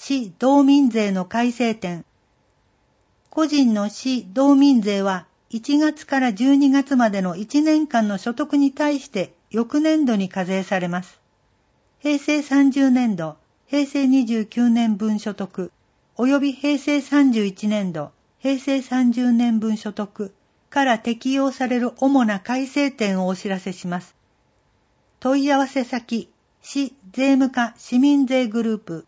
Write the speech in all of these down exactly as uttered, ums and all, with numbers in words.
市道民税の改正点。個人の市道民税はいちがつからじゅうにがつまでのいちねんかんの所得に対して翌年度に課税されます。平成さんじゅうねんど、平成にじゅうきゅうねんぶん所得、及び平成さんじゅういちねんど、平成さんじゅうねんぶん所得から適用される主な改正点をお知らせします。問い合わせ先、市税務課市民税グループ。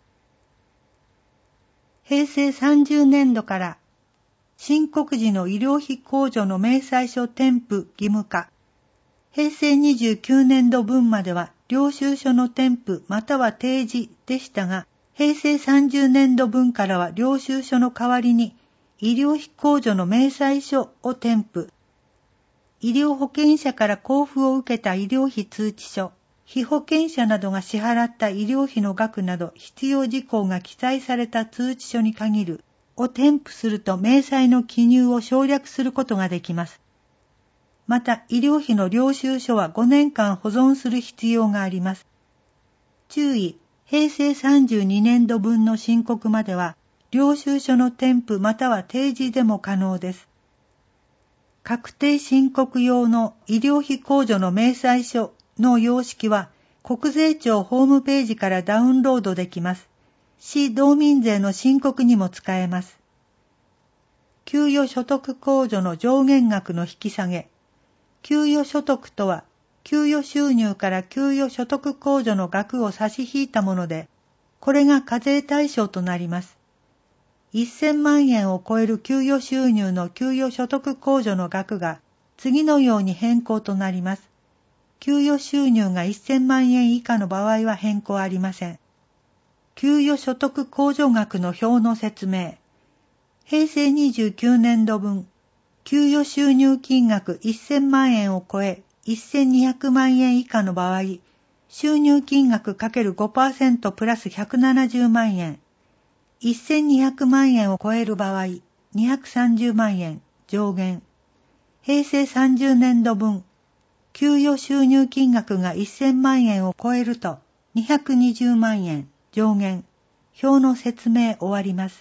平成さんじゅうねんどから申告時の医療費控除の明細書添付義務化。平成にじゅうきゅうねんどぶんまでは領収書の添付または提示でしたが、平成さんじゅうねんどぶんからは領収書の代わりに医療費控除の明細書を添付。医療保険者から交付を受けた医療費通知書、被保険者などが支払った医療費の額など必要事項が記載された通知書に限るを添付すると明細の記入を省略することができます。また、医療費の領収書はごねんかん保存する必要があります。注意、平成さんじゅうにねんどぶんの申告までは、領収書の添付または提示でも可能です。確定申告用の医療費控除の明細書の様式は、国税庁ホームページからダウンロードできます。市道民税の申告にも使えます。給与所得控除の上限額の引き下げ。給与所得とは、給与収入から給与所得控除の額を差し引いたもので、これが課税対象となります。せんまんえんを超える給与収入の給与所得控除の額が次のように変更となります。給与収入がせんまんえん以下の場合は変更ありません。給与所得控除額の表の説明。平成にじゅうきゅうねんどぶん、給与収入金額せんまんえんを超えせんにひゃくまんえん以下の場合、収入金額 ×ごパーセント プラスひゃくななじゅうまんえん、せんにひゃくまんえんを超える場合、にひゃくさんじゅうまんえん上限。平成さんじゅうねんどぶん、給与収入金額がせんまんえんを超えるとにひゃくにじゅうまんえん上限。表の説明終わります。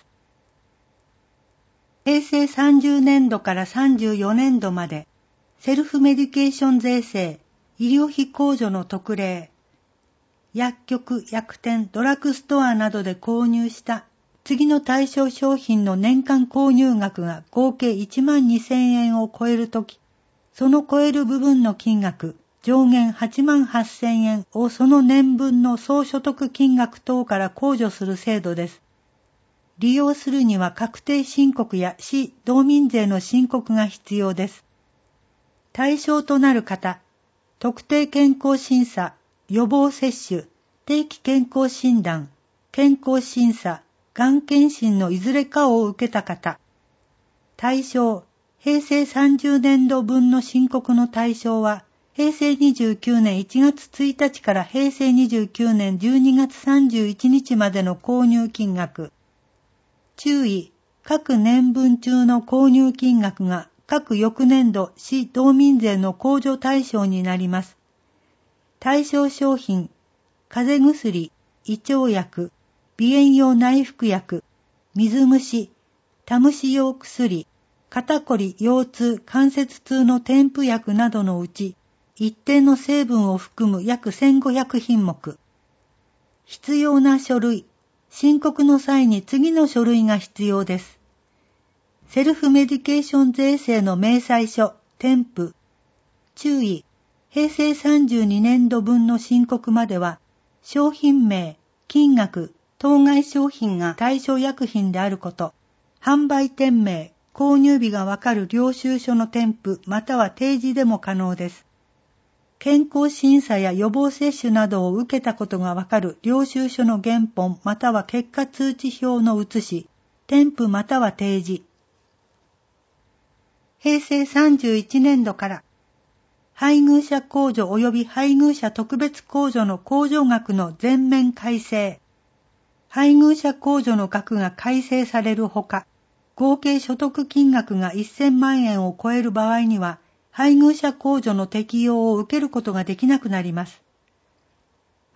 平成さんじゅうねんどからさんじゅうよねんどまで、セルフメディケーション税制、医療費控除の特例、薬局、薬店、ドラッグストアなどで購入した次の対象商品の年間購入額が合計いちまんにせんえんを超えるとき、その超える部分の金額、上限はちまんはっせんえんをその年分の総所得金額等から控除する制度です。利用するには確定申告や市道民税の申告が必要です。対象となる方、特定健康審査、予防接種、定期健康診断、健康審査、がん検診のいずれかを受けた方。対象、平成さんじゅうねんどぶんの申告の対象は、平成にじゅうきゅうねんいちがつついたちから平成にじゅうきゅうねんじゅうにがつさんじゅういちにちまでの購入金額。注意、各年分中の購入金額が各翌年度市道民税の控除対象になります。対象商品、風邪薬、胃腸薬、鼻炎用内服薬、水虫、タムシ用薬、肩こり、腰痛、関節痛の添付薬などのうち、一定の成分を含む約せんごひゃくひんもく。必要な書類、申告の際に次の書類が必要です。セルフメディケーション税制の明細書、添付。注意、平成さんじゅうにねんどぶんの申告までは、商品名、金額、当該商品が対象薬品であること、販売店名、購入日がわかる領収書の添付または提示でも可能です。健康審査や予防接種などを受けたことがわかる領収書の原本または結果通知表の写し、添付または提示。平成さんじゅういちねんどから、配偶者控除及び配偶者特別控除の控除額の全面改正。配偶者控除の額が改正されるほか、合計所得金額がせんまんえんを超える場合には、配偶者控除の適用を受けることができなくなります。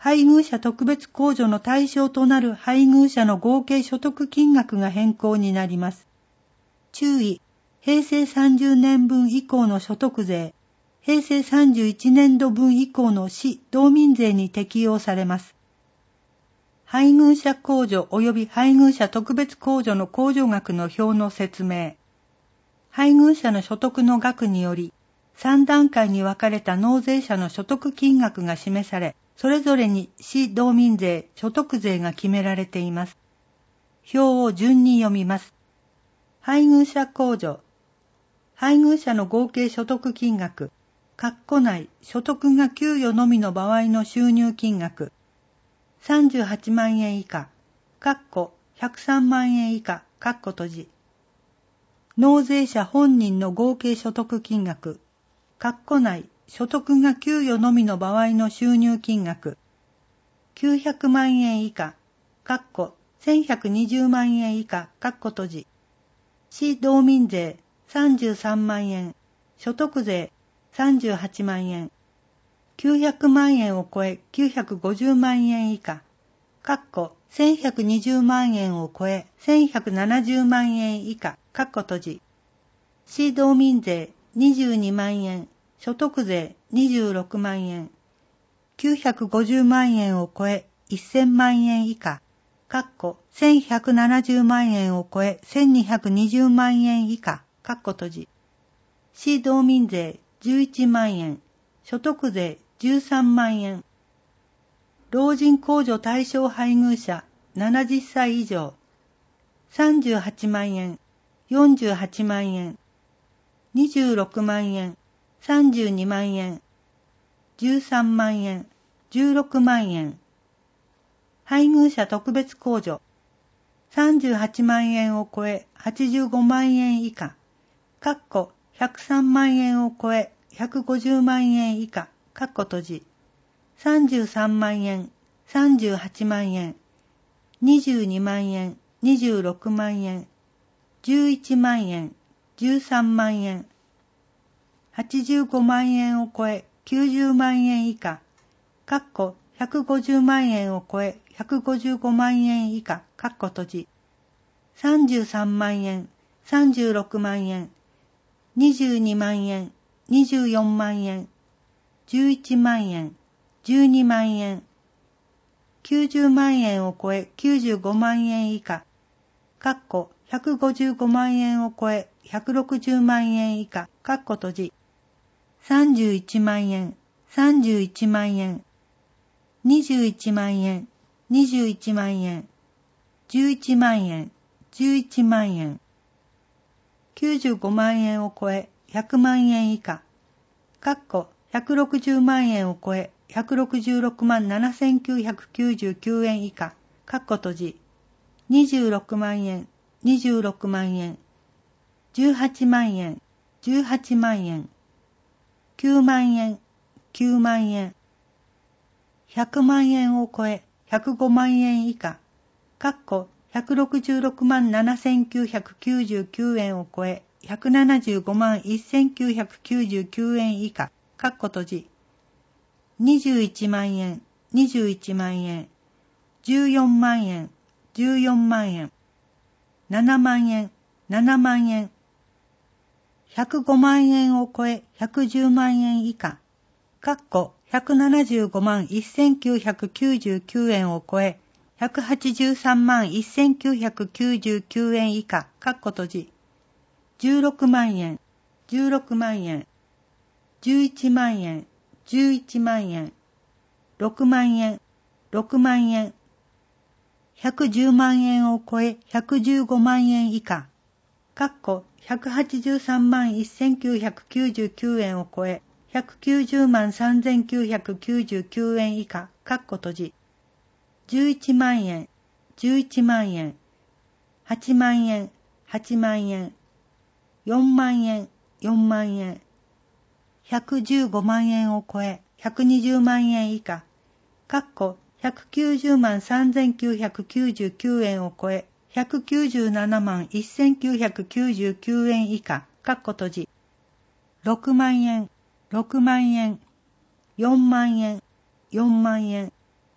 配偶者特別控除の対象となる配偶者の合計所得金額が変更になります。注意、平成さんじゅうねんぶん以降の所得税、平成さんじゅういちねんどぶん以降の市道民税に適用されます。配偶者控除及び配偶者特別控除の控除額の表の説明。配偶者の所得の額により、さんだんかいに分かれた納税者の所得金額が示され、それぞれに市道民税、所得税が決められています。表を順に読みます。配偶者控除。配偶者の合計所得金額、括弧内、所得が給与のみの場合の収入金額、さんじゅうはちまんえん以下、括弧ひゃくさんまんえん以下、括弧閉じ。納税者本人の合計所得金額、括弧内、所得が給与のみの場合の収入金額、きゅうひゃくまんえん以下、括弧せんひゃくにじゅうまんえん以下、括弧閉じ。市道民税さんじゅうさんまんえん、所得税さんじゅうはちまんえん、きゅうひゃくまんえんを超えきゅうひゃくごじゅうまんえん以下、括弧せんひゃくにじゅうまんえんを超えせんひゃくななじゅうまんえん以下、括弧閉じ。市道民税にじゅうにまんえん、所得税にじゅうろくまんえん、きゅうひゃくごじゅうまんえんを超えせんまんえん以下、括弧せんひゃくななじゅうまんえんを超えせんにひゃくにじゅうまんえん以下、括弧閉じ。市道民税じゅういちまんえん、所得税じゅうさんまんえん。老人控除対象配偶者ななじゅっさい以上、さんじゅうはちまんえん、よんじゅうはちまんえん、にじゅうろくまんえん、さんじゅうにまんえん、じゅうさんまんえん、じゅうろくまんえん。配偶者特別控除、さんじゅうはちまんえんを超えはちじゅうごまんえん以下、括弧ひゃくさんまんえんを超えひゃくごじゅうまんえん以下、括弧閉じ。さんじゅうさんまんえん、さんじゅうはちまんえん、にじゅうにまんえん、にじゅうろくまんえん、じゅういちまんえん、じゅうさんまんえん、はちじゅうごまんえんを超えきゅうじゅうまんえん以下、括弧ひゃくごじゅうまんえんを超えひゃくごじゅうごまんえん以下、括弧閉じ。さんじゅうさんまんえん、さんじゅうろくまんえん、にじゅうにまんえん、にじゅうよんまんえん、じゅういちまんえん、じゅうにまんえん、きゅうじゅうまんえんを超えきゅうじゅうごまんえん以下、括弧ひゃくごじゅうごまんえんを超えひゃくろくじゅうまんえん以下、括弧閉じ。さんじゅういちまんえん、さんじゅういちまんえん、にじゅういちまんえん、にじゅういちまんえん、じゅういちまんえん、じゅういちまんえん、きゅうじゅうごまんえんを超えひゃくまんえん以下、括弧ひゃくろくじゅうまんえんを超えひゃくろくじゅうろくまんななせんきゅうひゃくきゅうじゅうきゅうえん以下、括弧閉じ。にじゅうろくまんえん、にじゅうろくまんえん、じゅうはちまんえん、じゅうはちまんえん、きゅうまんえん、きゅうまんえん、ひゃくまんえんを超えひゃくごまんえん以下、括弧ひゃくろくじゅうろくまんななせんきゅうひゃくきゅうじゅうきゅうえんを超えひゃくななじゅうごまんせんきゅうひゃくきゅうじゅうきゅうえん以下、括弧閉じ。にじゅういちまんえん、にじゅういちまんえん、じゅうよんまんえん、じゅうよんまんえん、ななまんえん、ななまんえん、ひゃくごまんえんを超えひゃくじゅうまんえん以下、括弧ひゃくななじゅうごまんせんきゅうひゃくきゅうじゅうきゅうえんを超えひゃくはちじゅうさんまんせんきゅうひゃくきゅうじゅうきゅうえん以下、括弧閉じ。じゅうろくまんえん、じゅうろくまんえん、じゅういちまんえん、じゅういちまんえん、ろくまんえん、ろくまんえん、ひゃくじゅうまんえんを超えひゃくじゅうごまんえん以下、括弧ひゃくはちじゅうさんまんせんきゅうひゃくきゅうじゅうきゅうえんを超えひゃくきゅうじゅうまんさんぜんきゅうひゃくきゅうじゅうきゅうえん以下、括弧閉じ。じゅういちまんえん、じゅういちまんえん、はちまんえん、はちまんえん、よんまんえん、よんまんえん、ひゃくじゅうごまんえんを超えひゃくにじゅうまんえん以下、括弧ひゃくきゅうじゅうまんさんぜんきゅうひゃくきゅうじゅうきゅうえんを超えひゃくきゅうじゅうななまんせんきゅうひゃくきゅうじゅうきゅうえん以下、括弧閉じ。ろくまんえん、ろくまんえん、よんまんえん、よんまんえん、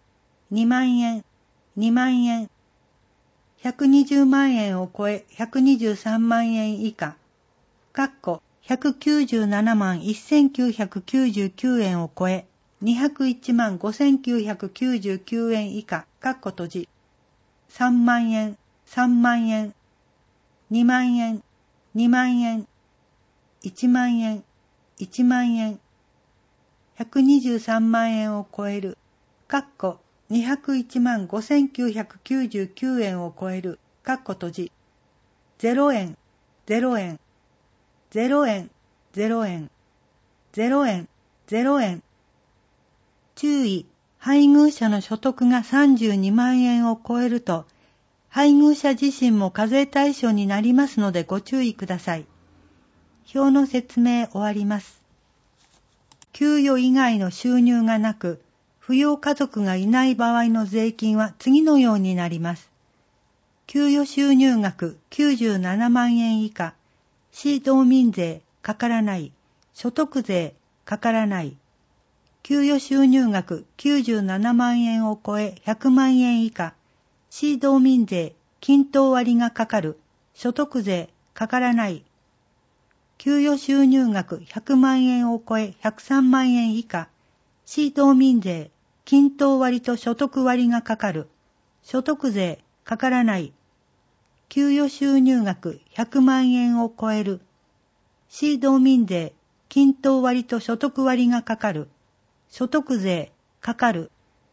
にまんえん、にまんえん。ひゃくにじゅうまんえんを超えひゃくにじゅうさんまんえん以下、かっこひゃくきゅうじゅうななまんせんきゅうひゃくきゅうじゅうきゅうえんを超えにひゃくいちまんごせんきゅうひゃくきゅうじゅうきゅうえん以下、かっこ閉じ。さんまんえん、さんまんえん。にまんえん、にまんえん。いちまんえん、いちまんえん。ひゃくにじゅうさんまんえんを超える、かっこにひゃくいちまんごせんきゅうひゃくきゅうじゅうきゅうえんを超える、かっこ閉じ。ゼロえん、ゼロえん。ゼロえん、ゼロえん。ゼロえん、ゼロえん。注意、配偶者の所得がさんじゅうにまんえんを超えると、配偶者自身も課税対象になりますのでご注意ください。表の説明終わります。給与以外の収入がなく、扶養家族がいない場合の税金は次のようになります。給与収入額きゅうじゅうななまんえん以下、市道民税かからない、所得税かからない。給与収入額きゅうじゅうななまんえんを超えひゃくまんえん以下、市道民税均等割がかかる、所得税かからない。給与収入額ひゃくまんえんを超えひゃくさんまんえん以下、市道民税均等割と所得割がかかる、所得税かからない。給与収入額ひゃくまんえんを超える、市道民税均等割と所得割がかかる、所得税かかる。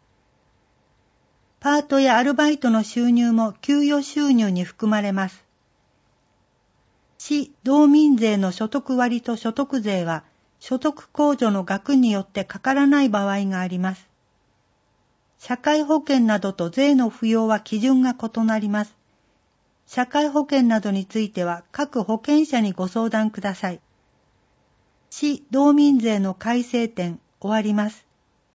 パートやアルバイトの収入も給与収入に含まれます。市道民税の所得割と所得税は所得控除の額によってかからない場合があります。社会保険などと税の付与は基準が異なります。社会保険などについては各保険者にご相談ください。市道民税の改正点終わります。